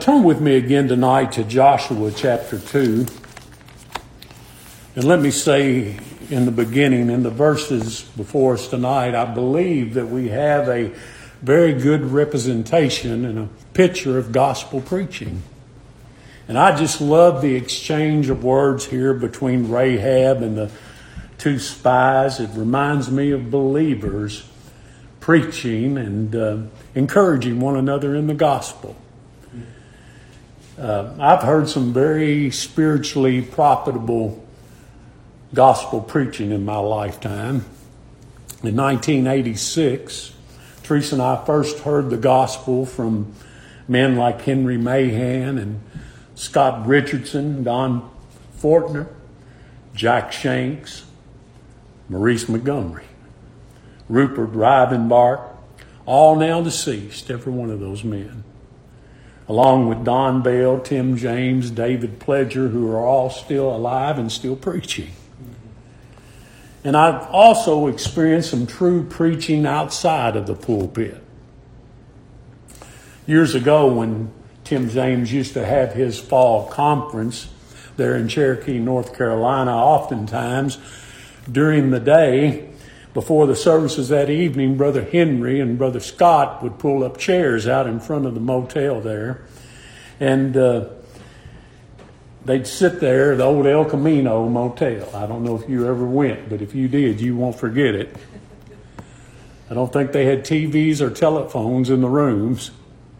Turn with me again tonight to Joshua chapter 2. And let me say in the beginning, in the verses before us tonight, I believe that we have a very good representation and a picture of gospel preaching. And I just love the exchange of words here between Rahab and the two spies. It reminds me of believers preaching and encouraging one another in the gospel. I've heard some very spiritually profitable gospel preaching in my lifetime. In 1986, Teresa and I first heard the gospel from men like Henry Mahan and Scott Richardson, Don Fortner, Jack Shanks, Maurice Montgomery, Rupert Rivenbark, all now deceased, every one of those men, along with Don Bell, Tim James, David Pledger, who are all still alive and still preaching. And I've also experienced some true preaching outside of the pulpit. Years ago, when Tim James used to have his fall conference there in Cherokee, North Carolina, oftentimes during the day, before the services that evening, Brother Henry and Brother Scott would pull up chairs out in front of the motel there. And they'd sit there, the old El Camino motel. I don't know if you ever went, but if you did, you won't forget it. I don't think they had TVs or telephones in the rooms.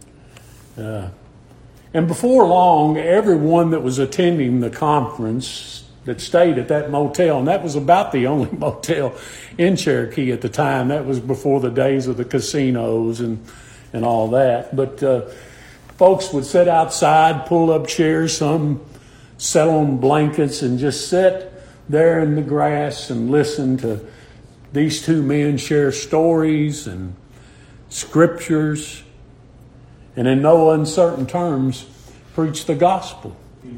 And before long, everyone that was attending the conference that stayed at that motel, and that was about the only motel in Cherokee at the time. That was before the days of the casinos and all that. But folks would sit outside, pull up chairs, some sat on blankets, and just sit there in the grass and listen to these two men share stories and scriptures, and in no uncertain terms, preach the gospel.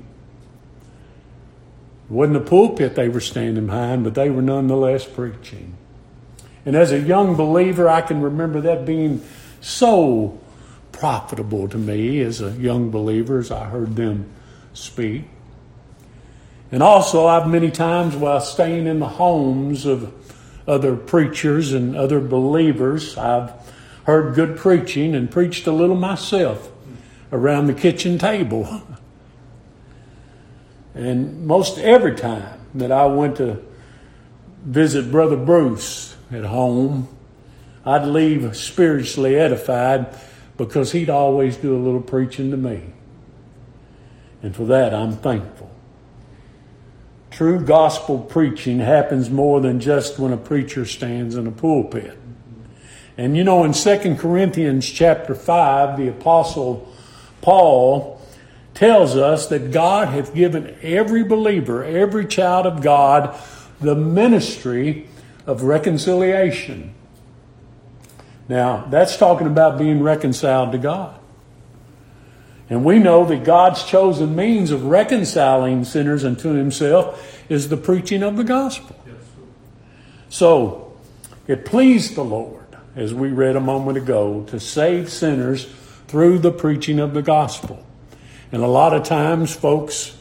It wasn't a pulpit they were standing behind, but they were nonetheless preaching. And as a young believer, I can remember that being so profitable to me as a young believer as I heard them speak. And also, I've many times while staying in the homes of other preachers and other believers, I've heard good preaching and preached a little myself around the kitchen table. And most every time that I went to visit Brother Bruce at home, I'd leave spiritually edified because he'd always do a little preaching to me. And for that, I'm thankful. True gospel preaching happens more than just when a preacher stands in a pulpit. And you know, in 2 Corinthians chapter 5, the Apostle Paul tells us that God hath given every believer, every child of God, the ministry of reconciliation. Now, that's talking about being reconciled to God. And we know that God's chosen means of reconciling sinners unto himself is the preaching of the gospel. So, it pleased the Lord, as we read a moment ago, to save sinners through the preaching of the gospel. And a lot of times folks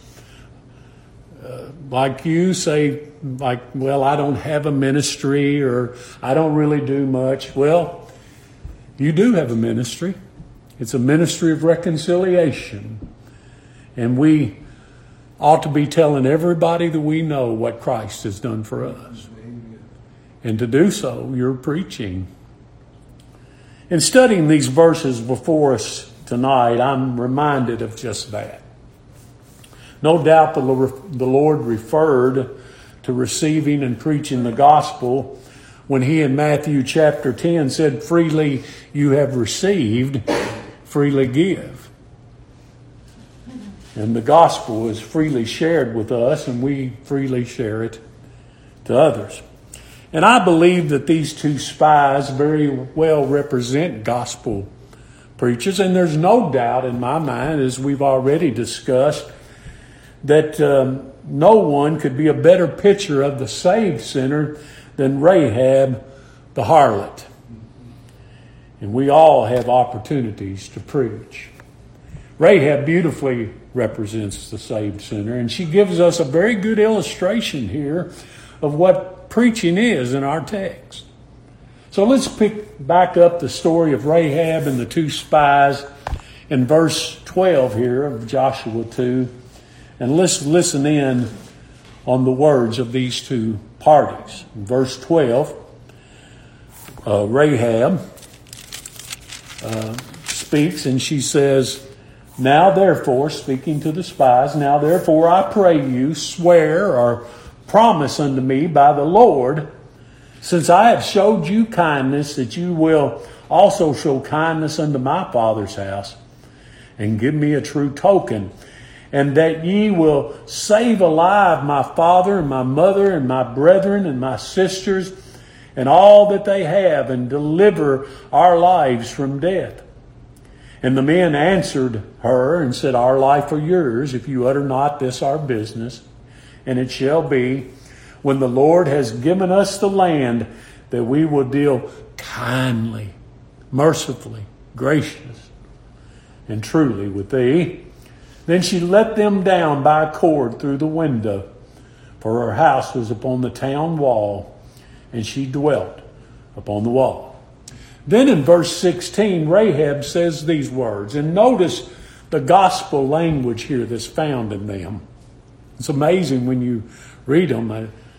like you say, well, I don't have a ministry or I don't really do much. Well, you do have a ministry. It's a ministry of reconciliation. And we ought to be telling everybody that we know what Christ has done for us. And to do so, you're preaching. In studying these verses before us tonight, I'm reminded of just that. No doubt the Lord referred to receiving and preaching the gospel when he in Matthew chapter 10 said, freely you have received, freely give. And the gospel is freely shared with us, and we freely share it to others. And I believe that these two spies very well represent gospel preachers, and there's no doubt in my mind, as we've already discussed, that no one could be a better picture of the saved sinner than Rahab the harlot. And we all have opportunities to preach. Rahab beautifully represents the saved sinner, and she gives us a very good illustration here of what preaching is in our text. So let's pick back up the story of Rahab and the two spies in verse 12 here of Joshua 2, and let's listen in on the words of these two parties. In verse 12, Rahab speaks, and she says, "Now therefore," speaking to the spies, "now therefore I pray you, swear or promise unto me by the Lord, since I have showed you kindness, that you will also show kindness unto my father's house, and give me a true token, and that ye will save alive my father and my mother and my brethren and my sisters and all that they have, and deliver our lives from death." And the men answered her and said, "Our life or yours, if you utter not this our business. And it shall be, when the Lord has given us the land, that we will deal kindly, mercifully, gracious, and truly with thee." Then she let them down by a cord through the window, for her house was upon the town wall, and she dwelt upon the wall. Then in verse 16, Rahab says these words, and notice the gospel language here that's found in them. It's amazing when you read them.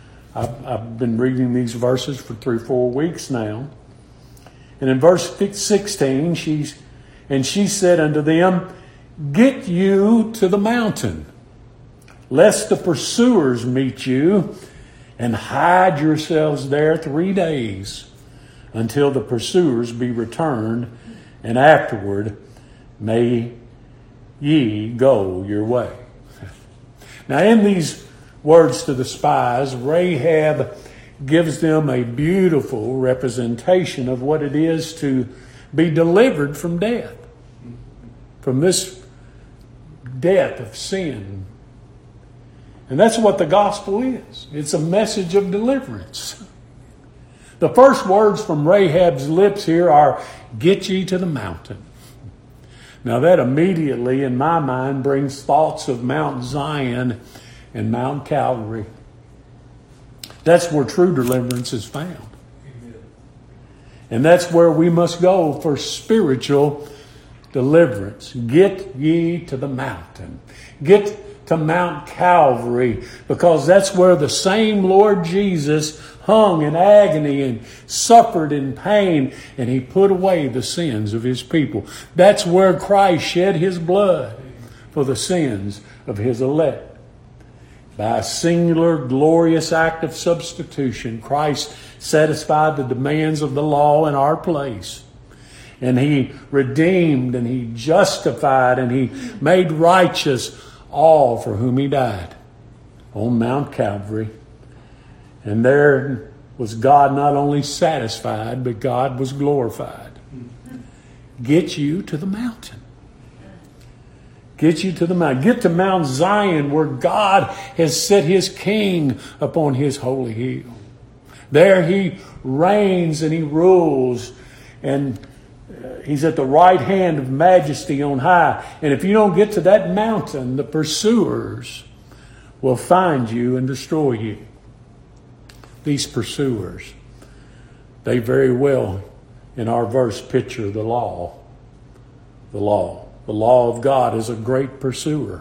I've been reading these verses for 3-4 weeks now. And in verse 16, she said unto them, "Get you to the mountain, lest the pursuers meet you, and hide yourselves there 3 days, until the pursuers be returned, and afterward may ye go your way." Now in these words to the spies, Rahab gives them a beautiful representation of what it is to be delivered from death. From this death of sin. And that's what the gospel is. It's a message of deliverance. The first words from Rahab's lips here are, "Get ye to the mountain." Now that immediately in my mind brings thoughts of Mount Zion and Mount Calvary. That's where true deliverance is found. Amen. And that's where we must go for spiritual deliverance. Get ye to the mountain. Get to Mount Calvary, because that's where the same Lord Jesus hung in agony and suffered in pain, and he put away the sins of his people. That's where Christ shed his blood for the sins of his elect. By a singular, glorious act of substitution, Christ satisfied the demands of the law in our place. And he redeemed, and he justified, and he made righteous all for whom he died on Mount Calvary. And there was God not only satisfied, but God was glorified. Get you to the mountain. Get you to the mountain. Get to Mount Zion, where God has set his king upon his holy hill. There he reigns and he rules, and he's at the right hand of majesty on high. And if you don't get to that mountain, the pursuers will find you and destroy you. These pursuers, they very well, in our verse, picture the law. The law. The law of God is a great pursuer.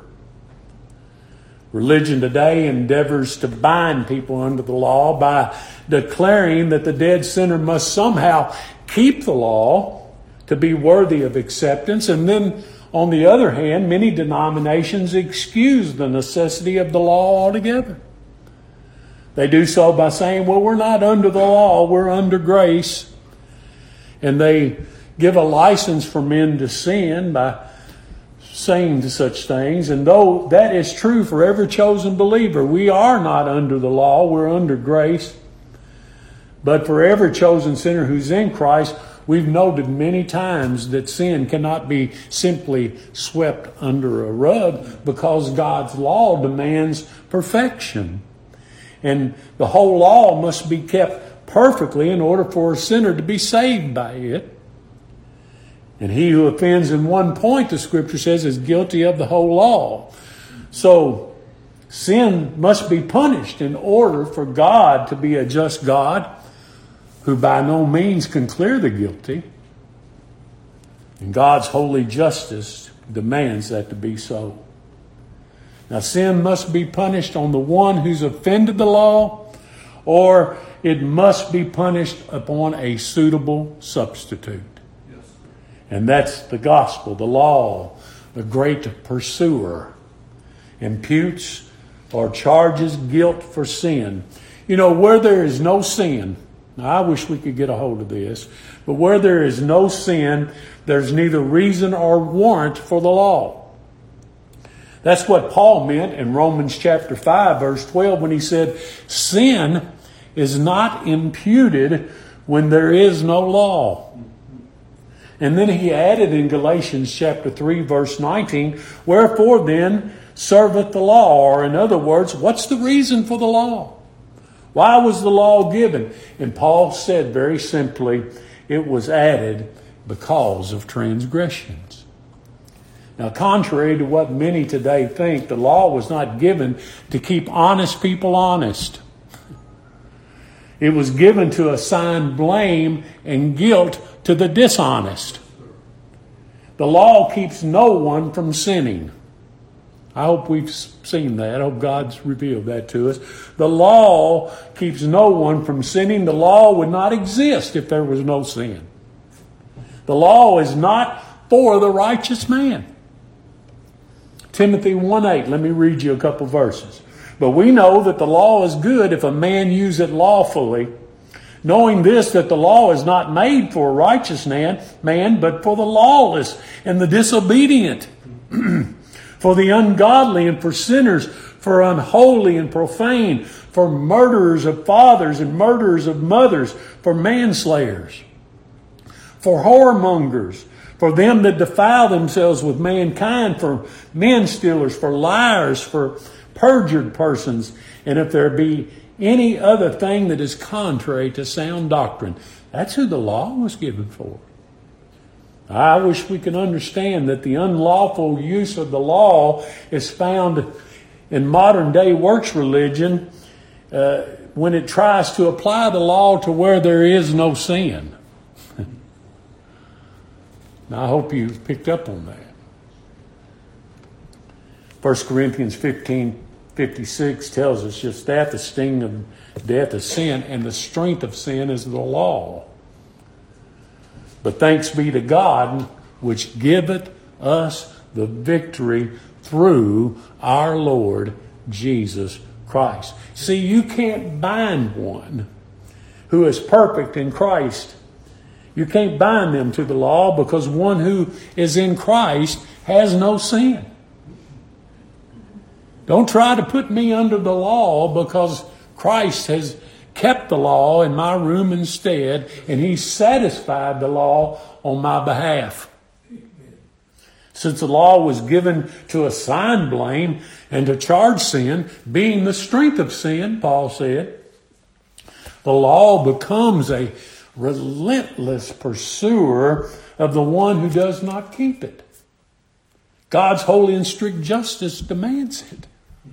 Religion today endeavors to bind people under the law by declaring that the dead sinner must somehow keep the law to be worthy of acceptance. And then, on the other hand, many denominations excuse the necessity of the law altogether. They do so by saying, well, we're not under the law, we're under grace. And they give a license for men to sin by saying such things. And though that is true for every chosen believer, we are not under the law, we're under grace. But for every chosen sinner who's in Christ, we've noted many times that sin cannot be simply swept under a rug, because God's law demands perfection. And the whole law must be kept perfectly in order for a sinner to be saved by it. And he who offends in one point, the Scripture says, is guilty of the whole law. So sin must be punished in order for God to be a just God who by no means can clear the guilty. And God's holy justice demands that to be so. Now, sin must be punished on the one who's offended the law, or it must be punished upon a suitable substitute. Yes. And that's the gospel. The law, the great pursuer, imputes or charges guilt for sin. You know, where there is no sin, now I wish we could get a hold of this, but where there is no sin, there's neither reason or warrant for the law. That's what Paul meant in Romans chapter 5, verse 12, when he said, sin is not imputed when there is no law. And then he added in Galatians chapter 3, verse 19, wherefore then serveth the law? Or in other words, what's the reason for the law? Why was the law given? And Paul said very simply, it was added because of transgressions. Now, contrary to what many today think, the law was not given to keep honest people honest. It was given to assign blame and guilt to the dishonest. The law keeps no one from sinning. I hope we've seen that. I hope God's revealed that to us. The law keeps no one from sinning. The law would not exist if there was no sin. The law is not for the righteous man. Timothy 1:8, let me read you a couple verses. But we know that the law is good if a man use it lawfully, knowing this, that the law is not made for a righteous man, but for the lawless and the disobedient, for the ungodly and for sinners, for unholy and profane, for murderers of fathers and murderers of mothers, for manslayers, for whoremongers, for them that defile themselves with mankind, for men stealers, for liars, for perjured persons, and if there be any other thing that is contrary to sound doctrine. That's who the law was given for. I wish we could understand that the unlawful use of the law is found in modern day works religion when it tries to apply the law to where there is no sin. Now, I hope you picked up on that. 1 Corinthians 15:56 tells us just that, the sting of death is sin, and the strength of sin is the law. But thanks be to God, which giveth us the victory through our Lord Jesus Christ. See, you can't bind one who is perfect in Christ. You can't bind them to the law, because one who is in Christ has no sin. Don't try to put me under the law, because Christ has kept the law in my room instead, and He's satisfied the law on my behalf. Since the law was given to assign blame and to charge sin, being the strength of sin, Paul said, the law becomes a relentless pursuer of the one who does not keep it. God's holy and strict justice demands it.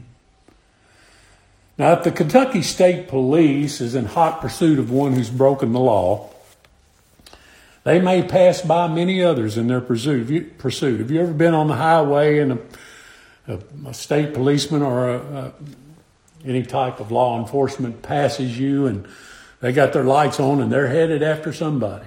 Now, if the Kentucky State Police is in hot pursuit of one who's broken the law, they may pass by many others in their pursuit. Have you ever been on the highway and a state policeman or any type of law enforcement passes you and they got their lights on and they're headed after somebody?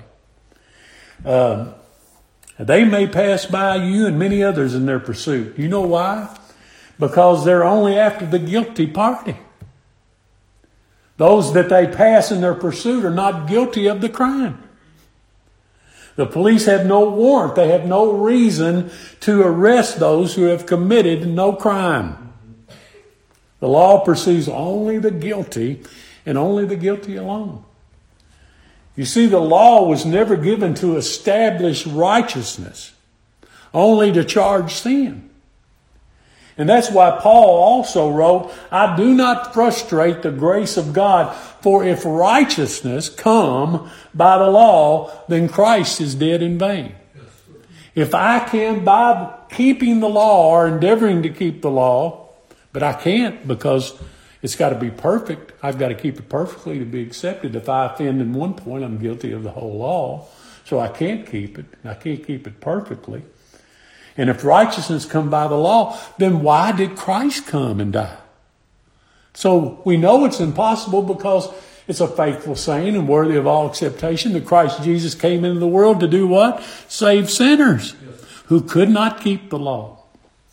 They may pass by you and many others in their pursuit. You know why? Because they're only after the guilty party. Those that they pass in their pursuit are not guilty of the crime. The police have no warrant. They have no reason to arrest those who have committed no crime. The law pursues only the guilty and only the guilty alone. You see, the law was never given to establish righteousness, only to charge sin. And that's why Paul also wrote, I do not frustrate the grace of God, for if righteousness come by the law, then Christ is dead in vain. If I can, by keeping the law or endeavoring to keep the law, but I can't because it's got to be perfect. I've got to keep it perfectly to be accepted. If I offend in one point, I'm guilty of the whole law. So I can't keep it. I can't keep it perfectly. And if righteousness come by the law, then why did Christ come and die? So we know it's impossible because it's a faithful saying and worthy of all acceptation that Christ Jesus came into the world to do what? Save sinners who could not keep the law.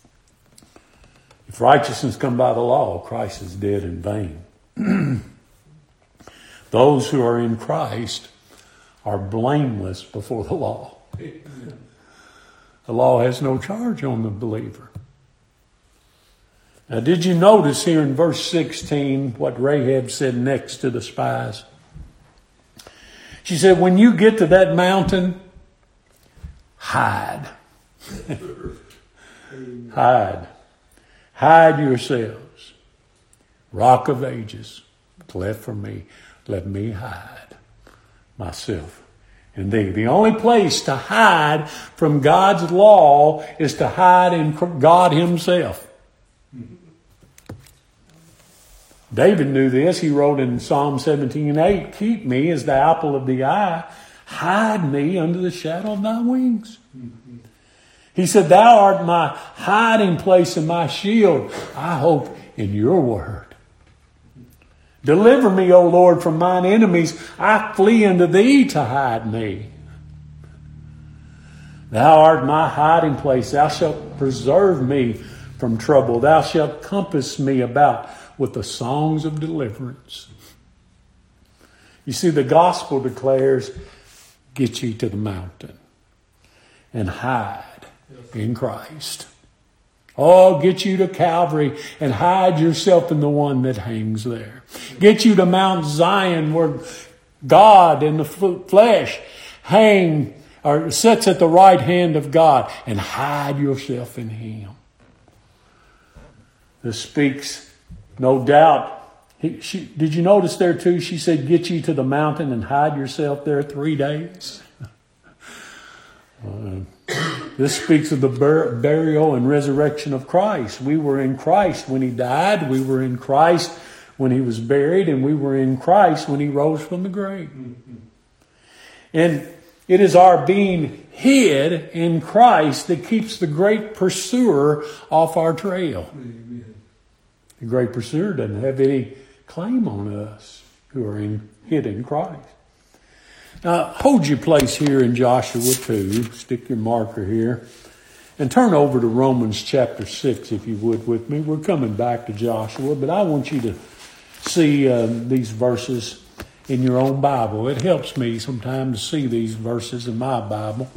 If righteousness come by the law, Christ is dead in vain. Those who are in Christ are blameless before the law. The law has no charge on the believer. Now, did you notice here in verse 16 what Rahab said next to the spies? She said, when you get to that mountain, hide. Hide. Hide yourselves. Rock of ages, cleft for me. Let me hide myself in thee. The only place to hide from God's law is to hide in God himself. David knew this. He wrote in Psalm 17:8, keep me as the apple of the eye. Hide me under the shadow of thy wings. He said, thou art my hiding place and my shield. I hope in your word. Deliver me, O Lord, from mine enemies. I flee unto thee to hide me. Thou art my hiding place. Thou shalt preserve me from trouble. Thou shalt compass me about with the songs of deliverance. You see, the gospel declares, get ye to the mountain and hide in Christ. Oh, get you to Calvary and hide yourself in the one that hangs there. Get you to Mount Zion where God in the flesh hang or sits at the right hand of God and hide yourself in him. This speaks, no doubt. Did you notice there too? She said, get you to the mountain and hide yourself there 3 days. This speaks of the burial and resurrection of Christ. We were in Christ when he died. We were in Christ when he was buried. And we were in Christ when he rose from the grave. And it is our being hid in Christ that keeps the great pursuer off our trail. Amen. The great pursuer doesn't have any claim on us who are hid in Christ. Now, hold your place here in Joshua 2. Stick your marker here. And turn over to Romans chapter 6, if you would, with me. We're coming back to Joshua, but I want you to see these verses in your own Bible. It helps me sometimes to see these verses in my Bible.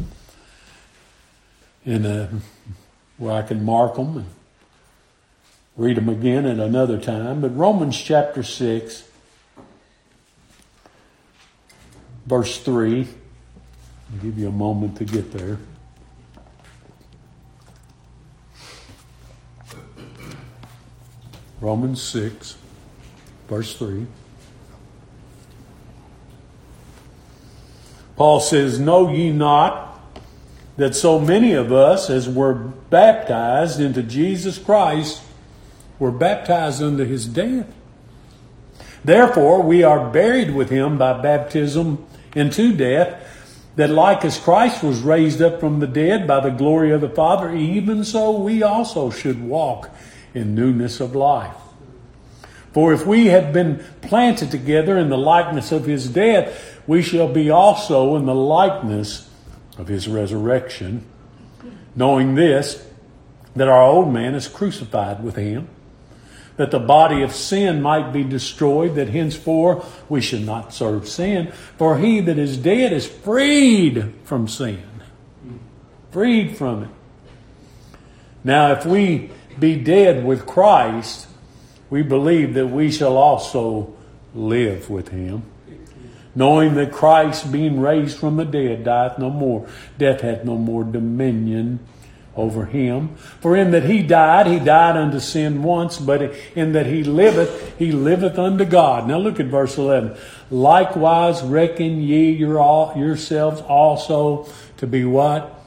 And where I can mark them and read them again at another time. But Romans chapter 6, verse 3. I'll give you a moment to get there. Romans 6, verse 3. Paul says, know ye not that so many of us as were baptized into Jesus Christ were baptized unto his death? Therefore we are buried with him by baptism into death, that like as Christ was raised up from the dead by the glory of the Father, even so we also should walk in newness of life. For if we have been planted together in the likeness of his death, we shall be also in the likeness of his resurrection, knowing this, that our old man is crucified with him, that the body of sin might be destroyed, that henceforth we should not serve sin. For he that is dead is freed from sin. Freed from it. Now if we be dead with Christ, we believe that we shall also live with him. Knowing that Christ, being raised from the dead, dieth no more. Death hath no more dominion over him. For in that he died unto sin once, but in that he liveth unto God. Now look at verse 11. Likewise reckon ye yourselves also to be what?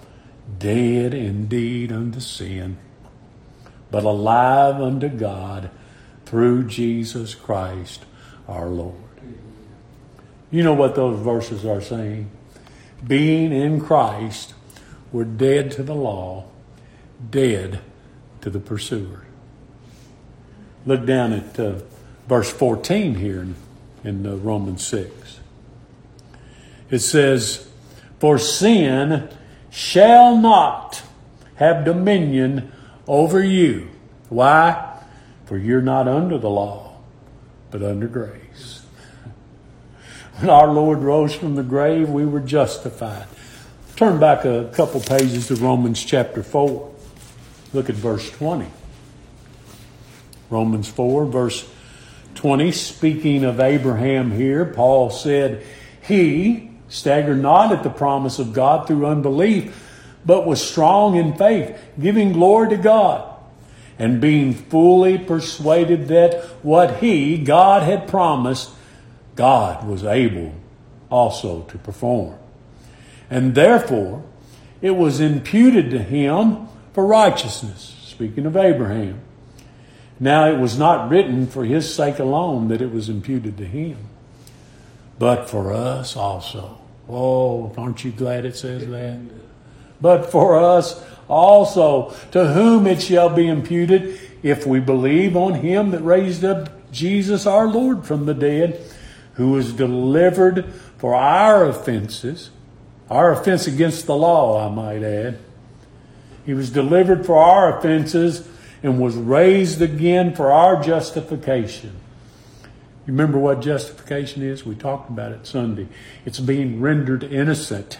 dead indeed unto sin, but alive unto God through Jesus Christ our Lord. You know what those verses are saying? Being in Christ, we're dead to the law, dead to the pursuer. Look down at verse 14 here in Romans 6. It says, for sin shall not have dominion over you. Why? For you're not under the law, but under grace. When our Lord rose from the grave, we were justified. Turn back a couple pages to Romans chapter 4. Look at verse 20. Romans 4, verse 20, speaking of Abraham here, Paul said, he staggered not at the promise of God through unbelief, but was strong in faith, giving glory to God, and being fully persuaded that what God had promised, God was able also to perform. And therefore, it was imputed to him for righteousness. Speaking of Abraham. Now it was not written for his sake alone that it was imputed to him, but for us also. Oh, aren't you glad it says that? But for us also, to whom it shall be imputed, if we believe on him that raised up Jesus our Lord from the dead, who was delivered for our offenses, our offense against the law, I might add. He was delivered for our offenses and was raised again for our justification. You remember what justification is? We talked about it Sunday. It's being rendered innocent.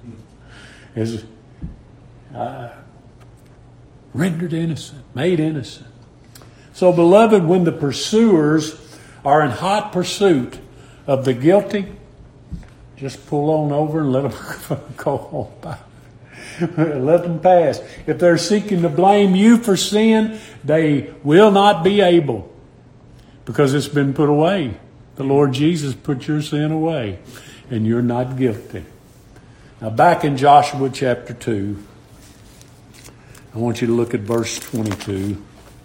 Rendered innocent, made innocent. So, beloved, when the pursuers are in hot pursuit of the guilty, just pull on over and let them go on by. Let them pass. If they're seeking to blame you for sin, they will not be able, because it's been put away. The Lord Jesus put your sin away, and you're not guilty. Now, back in Joshua chapter 2, I want you to look at verse 22.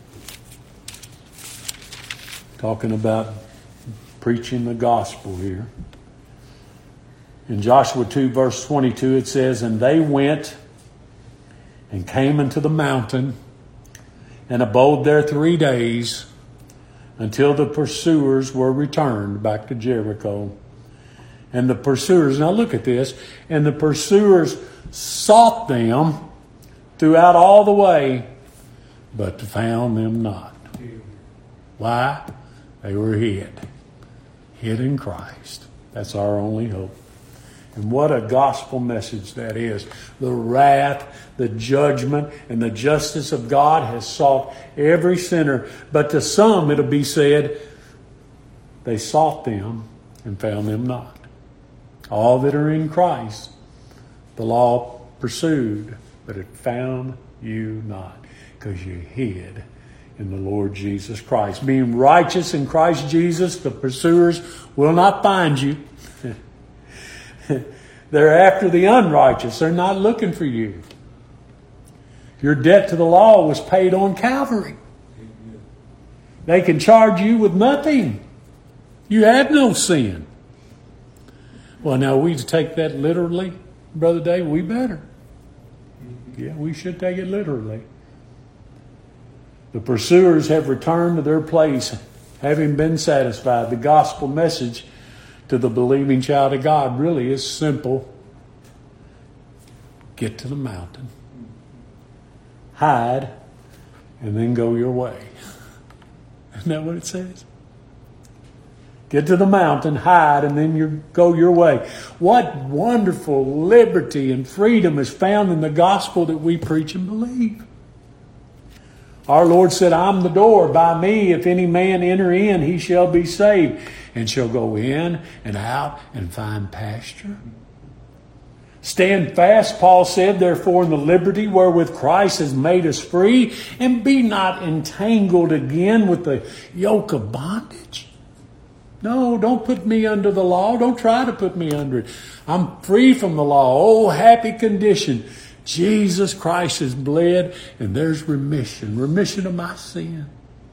Talking about preaching the gospel here. In Joshua 2 verse 22 it says, and they went and came into the mountain and abode there 3 days until the pursuers were returned back to Jericho. And the pursuers, now look at this, and the pursuers sought them throughout all the way, but found them not. Why? They were hid in Christ. That's our only hope. And what a gospel message that is. The wrath, the judgment, and the justice of God has sought every sinner. But to some it'll be said, they sought them and found them not. All that are in Christ, the law pursued, but it found you not, because you hid in the Lord Jesus Christ. Being righteous in Christ Jesus, the pursuers will not find you. They're after the unrighteous. They're not looking for you. Your debt to the law was paid on Calvary. They can charge you with nothing. You had no sin. Well, now we take that literally, Brother Dave. We better. Yeah, we should take it literally. The pursuers have returned to their place, having been satisfied. The gospel message to the believing child of God really is simple. Get to the mountain, hide, and then go your way. Isn't that what it says? Get to the mountain, hide, and then go your way. What wonderful liberty and freedom is found in the gospel that we preach and believe. Our Lord said, I'm the door. By me, if any man enter in, he shall be saved, and shall go in and out and find pasture. Stand fast, Paul said, therefore, in the liberty wherewith Christ has made us free, and be not entangled again with the yoke of bondage. No, don't put me under the law. Don't try to put me under it. I'm free from the law. Oh, happy condition. Jesus Christ has bled, and there's remission of my sin.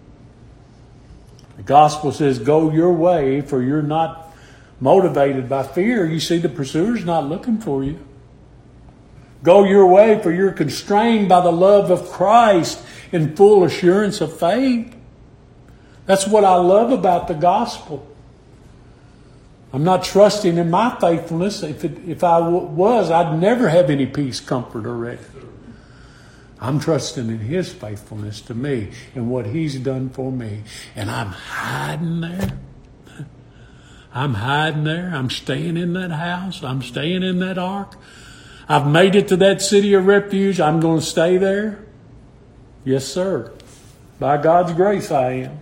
The gospel says, go your way, for you're not motivated by fear. You see, the pursuer's not looking for you. Go your way, for you're constrained by the love of Christ in full assurance of faith. That's what I love about the gospel. I'm not trusting in my faithfulness. If I was, I'd never have any peace, comfort, or rest. I'm trusting in His faithfulness to me and what He's done for me. And I'm hiding there. I'm hiding there. I'm staying in that house. I'm staying in that ark. I've made it to that city of refuge. I'm going to stay there. Yes, sir. By God's grace, I am.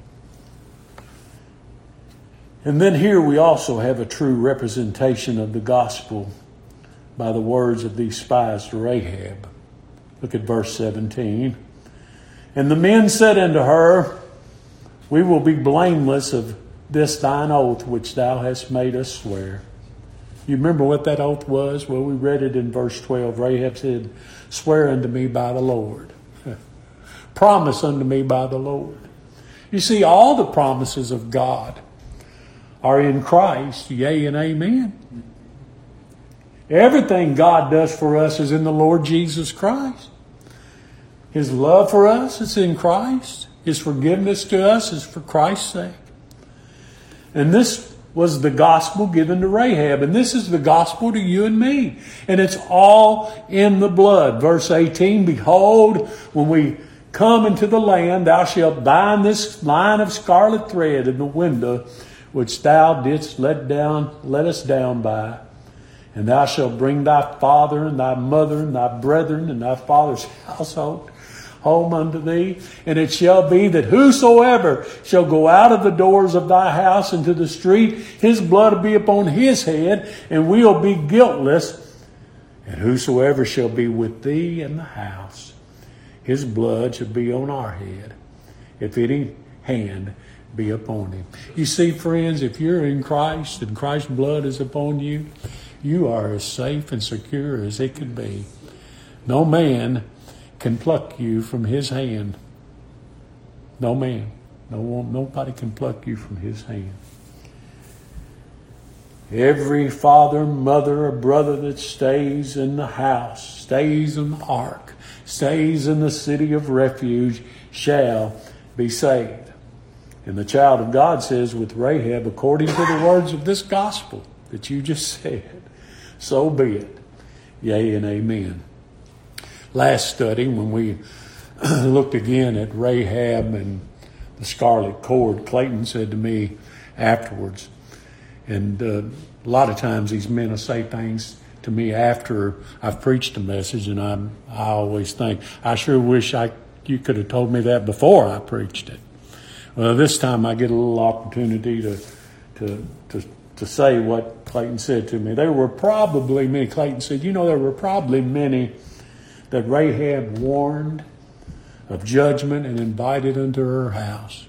And then here we also have a true representation of the gospel by the words of these spies to Rahab. Look at verse 17. And the men said unto her, we will be blameless of this thine oath which thou hast made us swear. You remember what that oath was? Well, we read it in verse 12. Rahab said, swear unto me by the Lord. Promise unto me by the Lord. You see, all the promises of God are in Christ, yea and amen. Everything God does for us is in the Lord Jesus Christ. His love for us is in Christ. His forgiveness to us is for Christ's sake. And this was the gospel given to Rahab. And this is the gospel to you and me. And it's all in the blood. Verse 18, behold, when we come into the land, thou shalt bind this line of scarlet thread in the window which thou didst let us down by. And thou shalt bring thy father and thy mother and thy brethren and thy father's household home unto thee. And it shall be that whosoever shall go out of the doors of thy house into the street, his blood will be upon his head, and we'll be guiltless. And whosoever shall be with thee in the house, his blood shall be on our head, if any hand be upon him. You see, friends, if you're in Christ and Christ's blood is upon you, you are as safe and secure as it can be. No man can pluck you from His hand. No man. Nobody can pluck you from His hand. Every father, mother, or brother that stays in the house, stays in the ark, stays in the city of refuge, shall be saved. And the child of God says with Rahab, according to the words of this gospel that you just said, so be it. Yea and amen. Last study, when we looked again at Rahab and the scarlet cord, Clayton said to me afterwards, and a lot of times these men will say things to me after I've preached a message, and I always think, I sure wish you could have told me that before I preached it. Well, this time I get a little opportunity to say what Clayton said to me. There were probably many, Clayton said, there were probably many that Rahab warned of judgment and invited into her house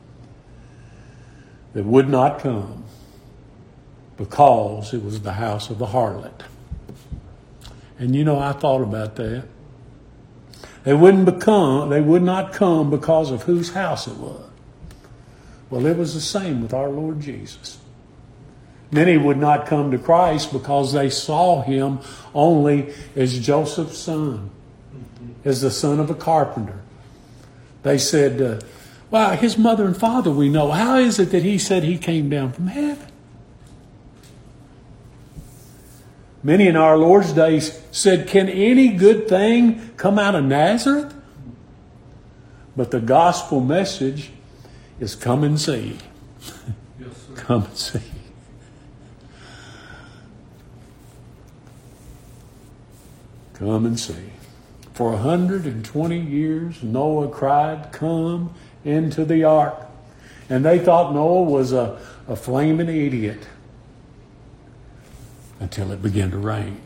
that would not come because it was the house of the harlot. And I thought about that. They would not come because of whose house it was. Well, it was the same with our Lord Jesus. Many would not come to Christ because they saw Him only as Joseph's son, as the son of a carpenter. They said, well, his mother and father we know. How is it that he said he came down from heaven? Many in our Lord's days said, can any good thing come out of Nazareth? But the gospel message is come and see. Yes, sir. Come and see. Come and see. For 120 years, Noah cried, come into the ark. And they thought Noah was a flaming idiot until it began to rain.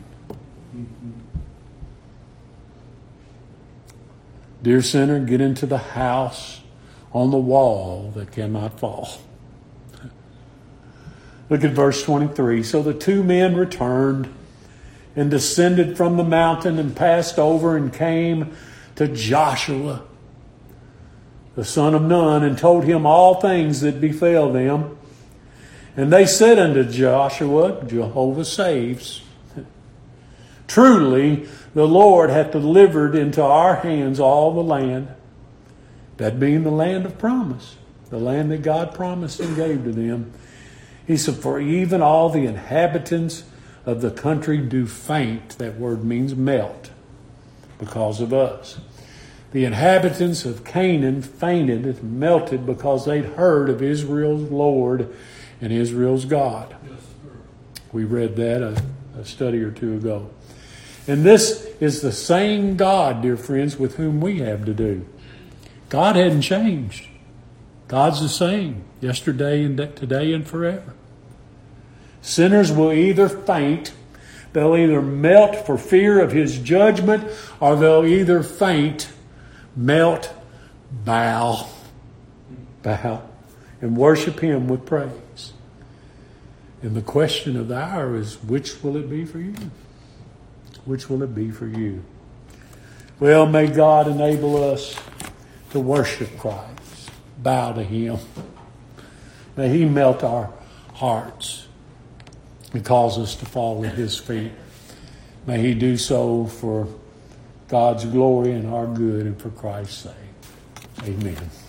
Dear sinner, get into the house on the wall that cannot fall. Look at verse 23. So the two men returned and descended from the mountain and passed over and came to Joshua, the son of Nun, and told him all things that befell them. And they said unto Joshua, Jehovah saves. Truly, the Lord hath delivered into our hands all the land, that being the land of promise, the land that God promised and gave to them. He said, for even all the inhabitants of the country do faint. That word means melt, because of us. The inhabitants of Canaan fainted and melted because they'd heard of Israel's Lord and Israel's God. We read that a study or two ago. And this is the same God, dear friends, with whom we have to do. God hadn't changed. God's the same yesterday and today and forever. Sinners will either faint, they'll either melt for fear of His judgment, or they'll either faint, melt, bow, and worship Him with praise. And the question of the hour is, which will it be for you? Which will it be for you? Well, may God enable us to worship Christ, bow to Him. May He melt our hearts and cause us to fall at His feet. May He do so for God's glory and our good and for Christ's sake. Amen.